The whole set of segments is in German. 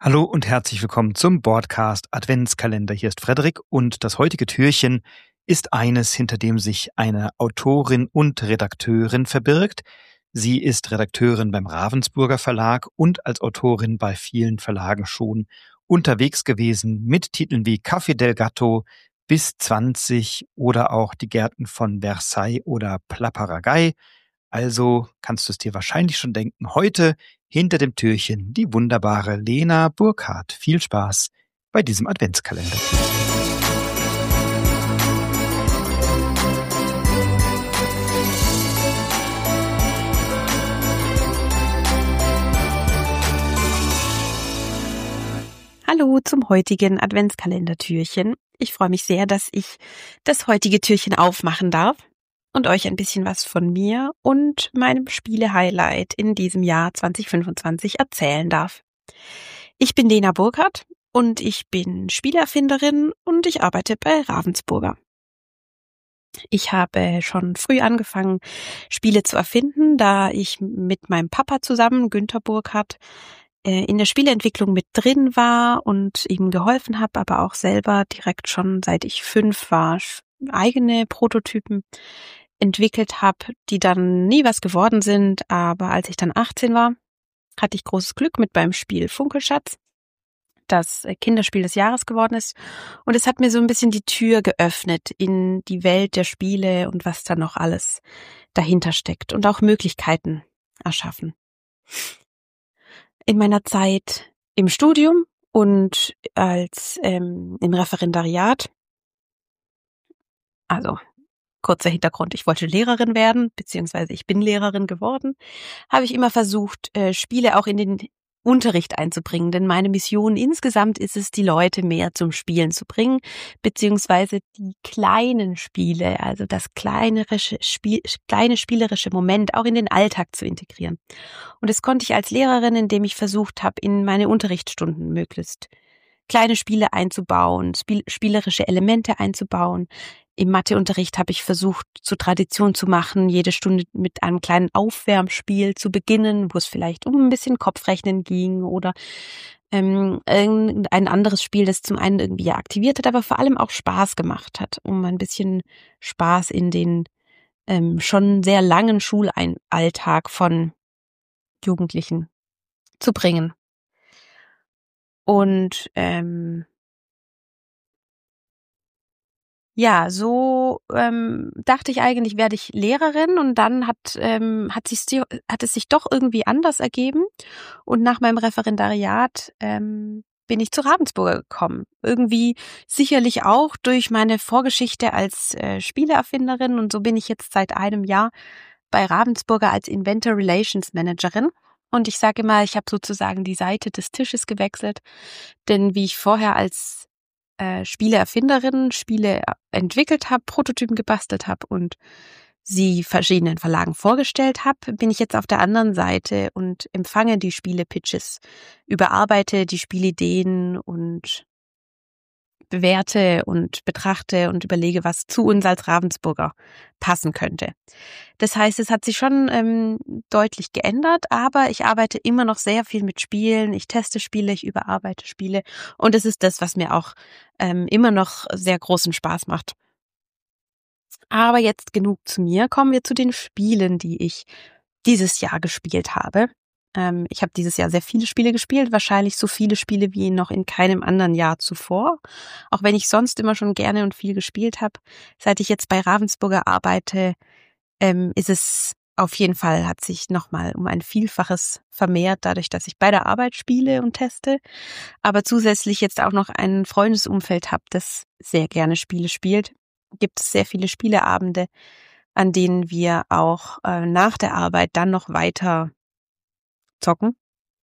Hallo und herzlich willkommen zum Broadcast Adventskalender. Hier ist Frederik und das heutige Türchen ist eines, hinter dem sich eine Autorin und Redakteurin verbirgt. Sie ist Redakteurin beim Ravensburger Verlag und als Autorin bei vielen Verlagen schon unterwegs gewesen mit Titeln wie Café del Gatto, bis 20 oder auch Die Gärten von Versailles oder Plapperagei. Also kannst du es dir wahrscheinlich schon denken, heute hinter dem Türchen die wunderbare Lena Burkhardt. Viel Spaß bei diesem Adventskalender. Hallo zum heutigen Adventskalendertürchen. Ich freue mich sehr, dass ich das heutige Türchen aufmachen darf und euch ein bisschen was von mir und meinem Spiele-Highlight in diesem Jahr 2025 erzählen darf. Ich bin Lena Burkhardt und ich bin Spieleerfinderin und ich arbeite bei Ravensburger. Ich habe schon früh angefangen, Spiele zu erfinden, da ich mit meinem Papa zusammen, Günther Burkhardt, in der Spieleentwicklung mit drin war und ihm geholfen habe, aber auch selber direkt schon seit ich 5 war, eigene Prototypen entwickelt habe, die dann nie was geworden sind. Aber als ich dann 18 war, hatte ich großes Glück mit beim Spiel Funkelschatz, das Kinderspiel des Jahres geworden ist. Und es hat mir so ein bisschen die Tür geöffnet in die Welt der Spiele und was da noch alles dahinter steckt und auch Möglichkeiten erschaffen. In meiner Zeit im Studium und als im Referendariat, also kurzer Hintergrund, ich wollte Lehrerin werden, beziehungsweise ich bin Lehrerin geworden, habe ich immer versucht, Spiele auch in den Unterricht einzubringen, denn meine Mission insgesamt ist es, die Leute mehr zum Spielen zu bringen, beziehungsweise die kleinen Spiele, also das kleine spielerische Moment auch in den Alltag zu integrieren. Und das konnte ich als Lehrerin, indem ich versucht habe, in meine Unterrichtsstunden möglichst kleine Spiele einzubauen, spielerische Elemente einzubauen. Im Matheunterricht habe ich versucht, zur Tradition zu machen, jede Stunde mit einem kleinen Aufwärmspiel zu beginnen, wo es vielleicht um ein bisschen Kopfrechnen ging oder irgendein anderes Spiel, das zum einen irgendwie aktiviert hat, aber vor allem auch Spaß gemacht hat, um ein bisschen Spaß in den schon sehr langen Schulalltag von Jugendlichen zu bringen. Und ja, so dachte ich eigentlich, werde ich Lehrerin und dann hat es sich doch irgendwie anders ergeben und nach meinem Referendariat bin ich zu Ravensburger gekommen. Irgendwie sicherlich auch durch meine Vorgeschichte als Spieleerfinderin und so bin ich jetzt seit einem Jahr bei Ravensburger als Inventor Relations Managerin. Und ich sage immer, ich habe sozusagen die Seite des Tisches gewechselt, denn wie ich vorher als Spieleerfinderin Spiele entwickelt habe, Prototypen gebastelt habe und sie verschiedenen Verlagen vorgestellt habe, bin ich jetzt auf der anderen Seite und empfange die Spiele-Pitches, überarbeite die Spielideen und bewerte und betrachte und überlege, was zu uns als Ravensburger passen könnte. Das heißt, es hat sich schon deutlich geändert, aber ich arbeite immer noch sehr viel mit Spielen. Ich teste Spiele, ich überarbeite Spiele und es ist das, was mir auch immer noch sehr großen Spaß macht. Aber jetzt genug zu mir. Kommen wir zu den Spielen, die ich dieses Jahr gespielt habe. Ich habe dieses Jahr sehr viele Spiele gespielt, wahrscheinlich so viele Spiele wie noch in keinem anderen Jahr zuvor. Auch wenn ich sonst immer schon gerne und viel gespielt habe. Seit ich jetzt bei Ravensburger arbeite, ist es auf jeden Fall, hat sich nochmal um ein Vielfaches vermehrt, dadurch, dass ich bei der Arbeit spiele und teste. Aber zusätzlich jetzt auch noch ein Freundesumfeld habe, das sehr gerne Spiele spielt. Gibt es sehr viele Spieleabende, an denen wir auch nach der Arbeit dann noch weiter zocken.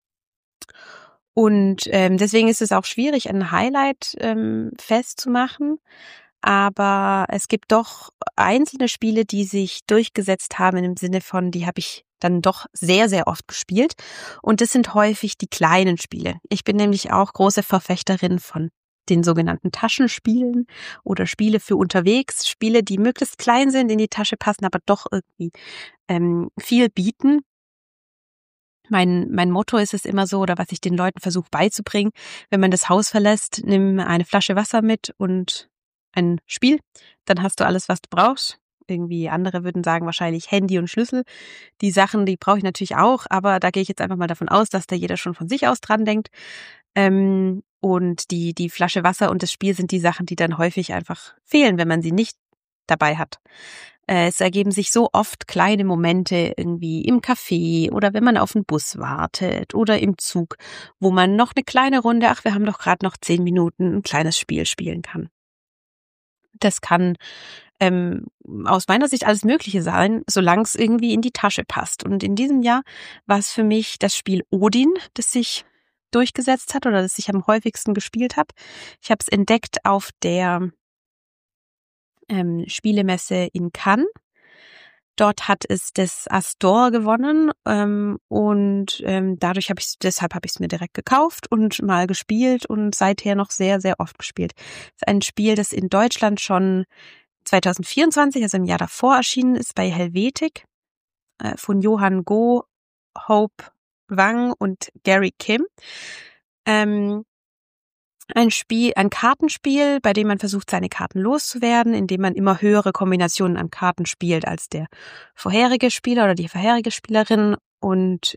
Und deswegen ist es auch schwierig, ein Highlight festzumachen. Aber es gibt doch einzelne Spiele, die sich durchgesetzt haben im Sinne von, die habe ich dann doch sehr, sehr oft gespielt. Und das sind häufig die kleinen Spiele. Ich bin nämlich auch große Verfechterin von den sogenannten Taschenspielen oder Spiele für unterwegs. Spiele, die möglichst klein sind, in die Tasche passen, aber doch irgendwie viel bieten. Mein Motto ist es immer so, oder was ich den Leuten versuche beizubringen: Wenn man das Haus verlässt, nimm eine Flasche Wasser mit und ein Spiel, dann hast du alles, was du brauchst. Irgendwie andere würden sagen wahrscheinlich Handy und Schlüssel. Die Sachen, die brauche ich natürlich auch, aber da gehe ich jetzt einfach mal davon aus, dass da jeder schon von sich aus dran denkt. Und die Flasche Wasser und das Spiel sind die Sachen, die dann häufig einfach fehlen, wenn man sie nicht dabei hat. Es ergeben sich so oft kleine Momente irgendwie im Café oder wenn man auf den Bus wartet oder im Zug, wo man noch eine kleine Runde, wir haben doch gerade noch 10 Minuten, ein kleines Spiel spielen kann. Das kann aus meiner Sicht alles Mögliche sein, solange es irgendwie in die Tasche passt. Und in diesem Jahr war es für mich das Spiel Odin, das sich durchgesetzt hat oder das ich am häufigsten gespielt habe. Ich habe es entdeckt auf der Spielemesse in Cannes. Dort hat es das Astor gewonnen und deshalb habe ich es mir direkt gekauft und mal gespielt und seither noch sehr, sehr oft gespielt. Es ist ein Spiel, das in Deutschland schon 2024, also im Jahr davor, erschienen ist bei Helvetic von Johann Go, Hope Wang und Gary Kim. Ein Kartenspiel, bei dem man versucht, seine Karten loszuwerden, indem man immer höhere Kombinationen an Karten spielt als der vorherige Spieler oder die vorherige Spielerin und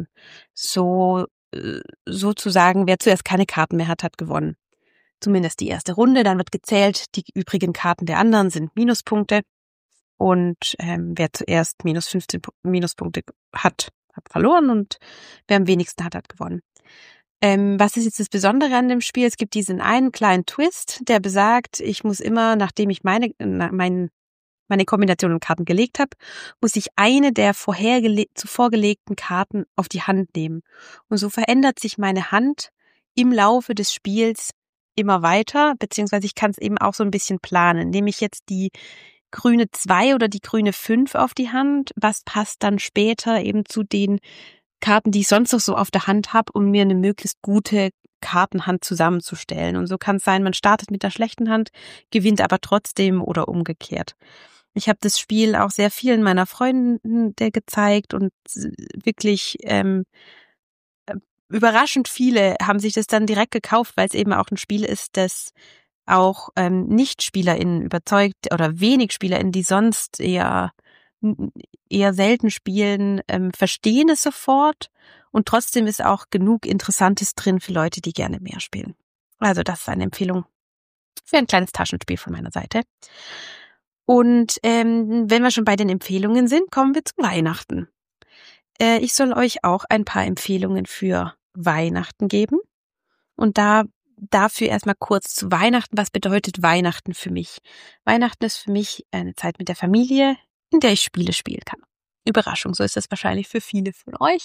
sozusagen, wer zuerst keine Karten mehr hat, hat gewonnen. Zumindest die erste Runde, dann wird gezählt, die übrigen Karten der anderen sind Minuspunkte und wer zuerst minus 15 Minuspunkte hat verloren und wer am wenigsten hat gewonnen. Was ist jetzt das Besondere an dem Spiel? Es gibt diesen einen kleinen Twist, der besagt, ich muss immer, nachdem ich meine Kombination an Karten gelegt habe, muss ich eine der zuvor gelegten Karten auf die Hand nehmen. Und so verändert sich meine Hand im Laufe des Spiels immer weiter, beziehungsweise ich kann es eben auch so ein bisschen planen. Nehme ich jetzt die grüne 2 oder die grüne 5 auf die Hand, was passt dann später eben zu den Karten, die ich sonst noch so auf der Hand habe, um mir eine möglichst gute Kartenhand zusammenzustellen. Und so kann es sein, man startet mit der schlechten Hand, gewinnt aber trotzdem oder umgekehrt. Ich habe das Spiel auch sehr vielen meiner Freunden gezeigt und wirklich überraschend viele haben sich das dann direkt gekauft, weil es eben auch ein Spiel ist, das auch Nicht-SpielerInnen überzeugt oder wenig SpielerInnen, die sonst eher selten spielen, verstehen es sofort und trotzdem ist auch genug Interessantes drin für Leute, die gerne mehr spielen. Also das ist eine Empfehlung für ein kleines Taschenspiel von meiner Seite. Und wenn wir schon bei den Empfehlungen sind, kommen wir zu Weihnachten. Ich soll euch auch ein paar Empfehlungen für Weihnachten geben. Und dafür erstmal kurz zu Weihnachten. Was bedeutet Weihnachten für mich? Weihnachten ist für mich eine Zeit mit der Familie, in der ich Spiele spielen kann. Überraschung, so ist das wahrscheinlich für viele von euch.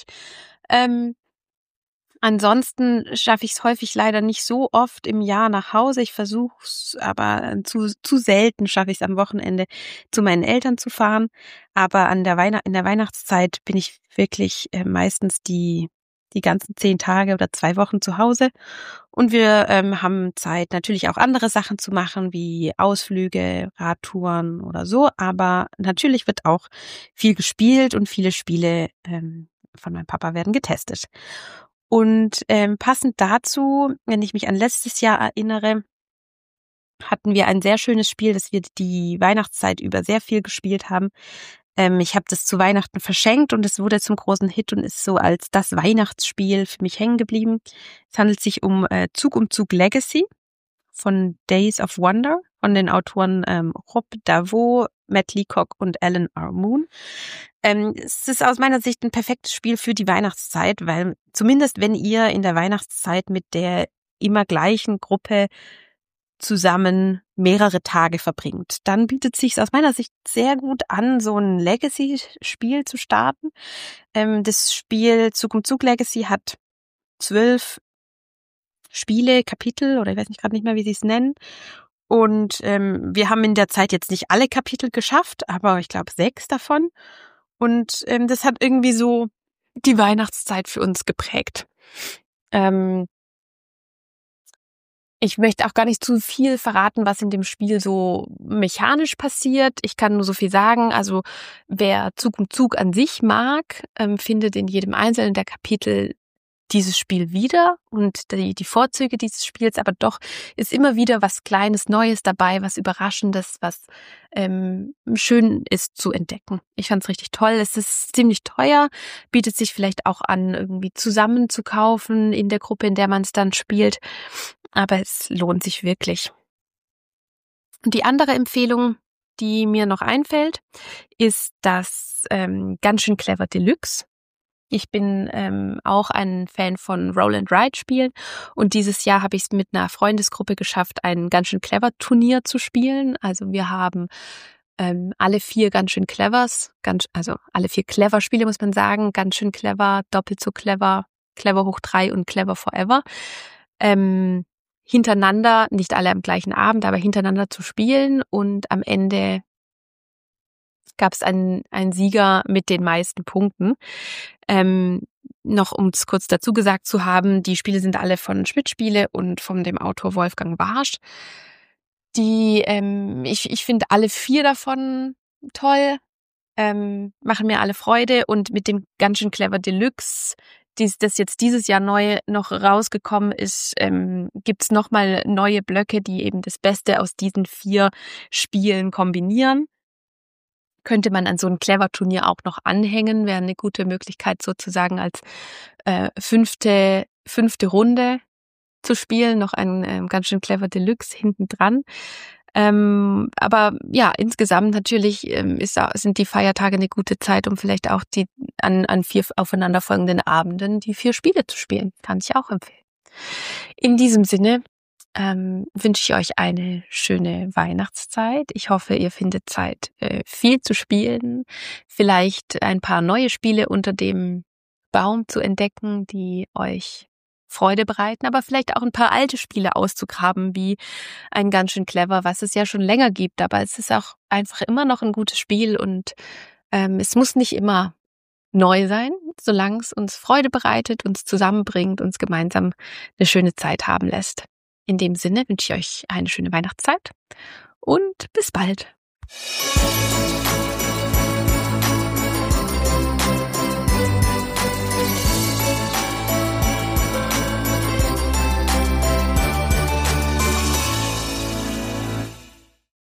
Ansonsten schaffe ich es häufig leider nicht so oft im Jahr nach Hause. Ich versuche es, aber zu selten schaffe ich es am Wochenende zu meinen Eltern zu fahren. Aber in der Weihnachtszeit bin ich wirklich meistens die ganzen 10 Tage oder 2 Wochen zu Hause. Und wir haben Zeit, natürlich auch andere Sachen zu machen, wie Ausflüge, Radtouren oder so. Aber natürlich wird auch viel gespielt und viele Spiele von meinem Papa werden getestet. Und passend dazu, wenn ich mich an letztes Jahr erinnere, hatten wir ein sehr schönes Spiel, das wir die Weihnachtszeit über sehr viel gespielt haben. Ich habe das zu Weihnachten verschenkt und es wurde zum großen Hit und ist so als das Weihnachtsspiel für mich hängen geblieben. Es handelt sich um Zug um Zug Legacy von Days of Wonder von den Autoren Rob Davot, Matt Leacock und Alan R. Moon. Es ist aus meiner Sicht ein perfektes Spiel für die Weihnachtszeit, weil zumindest wenn ihr in der Weihnachtszeit mit der immer gleichen Gruppe zusammen mehrere Tage verbringt, dann bietet es sich aus meiner Sicht sehr gut an, so ein Legacy-Spiel zu starten. Das Spiel Zug um Zug Legacy hat 12 Spiele, Kapitel oder ich weiß gerade nicht mehr, wie sie es nennen. Und wir haben in der Zeit jetzt nicht alle Kapitel geschafft, aber ich glaube 6 davon. Und das hat irgendwie so die Weihnachtszeit für uns geprägt. Ich möchte auch gar nicht zu viel verraten, was in dem Spiel so mechanisch passiert. Ich kann nur so viel sagen. Also wer Zug um Zug an sich mag, findet in jedem einzelnen der Kapitel dieses Spiel wieder und die Vorzüge dieses Spiels, aber doch ist immer wieder was Kleines, Neues dabei, was Überraschendes, was schön ist zu entdecken. Ich fand's richtig toll. Es ist ziemlich teuer, bietet sich vielleicht auch an, irgendwie zusammen zu kaufen in der Gruppe, in der man es dann spielt, aber es lohnt sich wirklich. Und die andere Empfehlung, die mir noch einfällt, ist das Ganz schön clever Deluxe. Ich bin auch ein Fan von Roll-and-Ride-Spielen und dieses Jahr habe ich es mit einer Freundesgruppe geschafft, ein Ganz schön clever Turnier zu spielen. Also wir haben alle 4 Ganz schön clevers, also alle 4 clever Spiele muss man sagen, Ganz schön clever, doppelt so clever, clever hoch 3 und clever forever. Hintereinander, nicht alle am gleichen Abend, aber hintereinander zu spielen und am Ende gab es einen Sieger mit den meisten Punkten. Noch um es kurz dazu gesagt zu haben, die Spiele sind alle von Schmidt Spiele und von dem Autor Wolfgang Warsch. Ich finde alle 4 davon toll, machen mir alle Freude und mit dem Ganz schön clever Deluxe, das jetzt dieses Jahr neu noch rausgekommen ist, gibt's nochmal neue Blöcke, die eben das Beste aus diesen 4 Spielen kombinieren. Könnte man an so ein Clever-Turnier auch noch anhängen, wäre eine gute Möglichkeit sozusagen als fünfte Runde zu spielen, noch ein Ganz schön clever Deluxe hinten dran. Aber ja, insgesamt natürlich sind die Feiertage eine gute Zeit, um vielleicht auch an 4 aufeinanderfolgenden Abenden die 4 Spiele zu spielen. Kann ich auch empfehlen. In diesem Sinne wünsche ich euch eine schöne Weihnachtszeit. Ich hoffe, ihr findet Zeit, viel zu spielen, vielleicht ein paar neue Spiele unter dem Baum zu entdecken, die euch Freude bereiten, aber vielleicht auch ein paar alte Spiele auszugraben, wie ein Ganz schön clever, was es ja schon länger gibt, aber es ist auch einfach immer noch ein gutes Spiel und es muss nicht immer neu sein, solange es uns Freude bereitet, uns zusammenbringt, uns gemeinsam eine schöne Zeit haben lässt. In dem Sinne wünsche ich euch eine schöne Weihnachtszeit und bis bald.